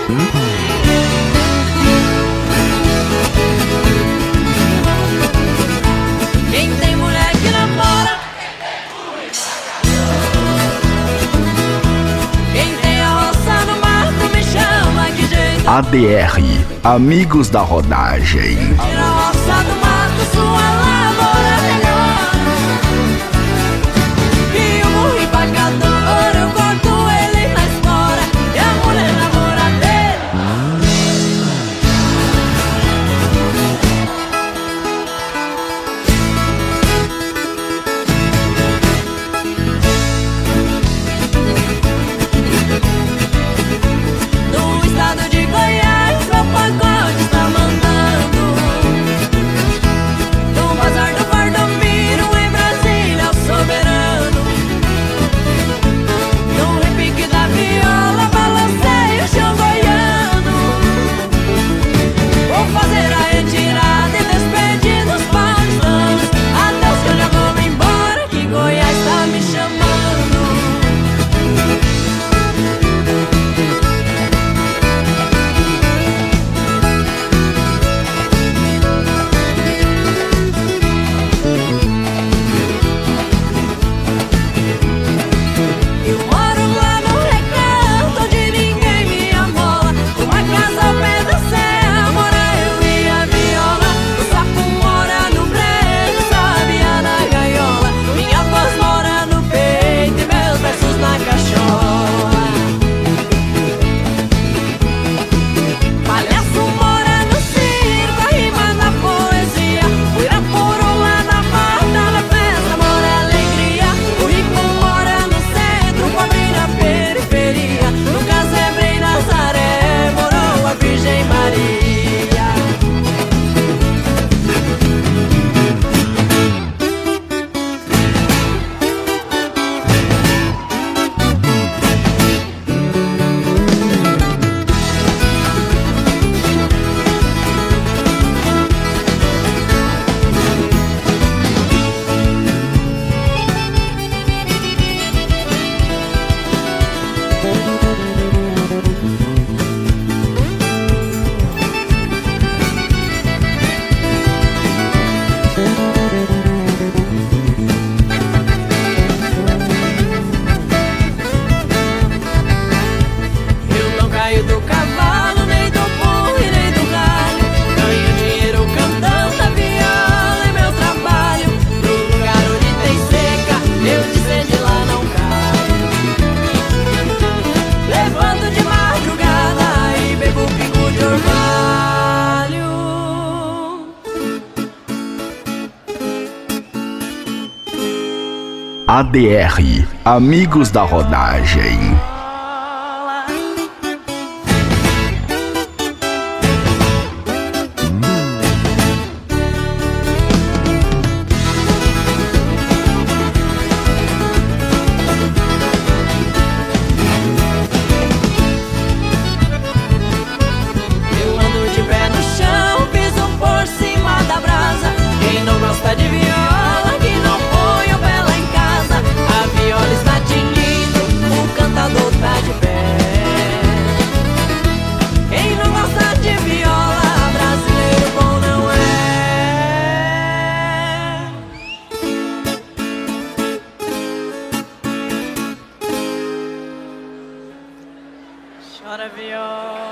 Quem tem mulher que namora, quem tem a roça no mato me chama, que jeito. ADR, Amigos da Rodagem. Tira a roça do mato, sua lavoura melhor. E o burro empacador, eu corto ele na espora, e a mulher namora dele. No estado de Goiás, meu pacote está mandando. No bazar do Valdomiro, em Brasília, o soberano. No repique da viola, balancei o chão goiano. Vou fazer a retirada e despedir dos paulistanos. Adeus que eu já vou me embora, que Goiás tá me chamando. Eu moro lá no recanto onde ninguém me amola. Uma casa ao pé da serra, mora eu e a viola. O sapo mora no brejo, sabia na gaiola. Minha voz mora no peito e meus versos na cachola. Palhaço mora no circo, a rima na poesia. O Irapuru lá na mata, na festa mora alegria. O rico mora no centro, o pobre na periferia. No casebre em Nazaré, morou a Virgem Maria. Eu não caio do cavalo, nem do burro e nem do galho. Ganho dinheiro cantando a viola em meu trabalho. No lugar onde tem seca, eu de sede lá não caio. Levanto de madrugada e bebo pingo de orvalho. ADR, Amigos da Rodagem. Eu ando de pé no chão, piso por cima da brasa. Quem não gosta de viola, que não põe o pé lá em casa. A viola está tinindo, o cantador tá de pé. Quem não gosta de viola, brasileiro bom não é. Chora viola.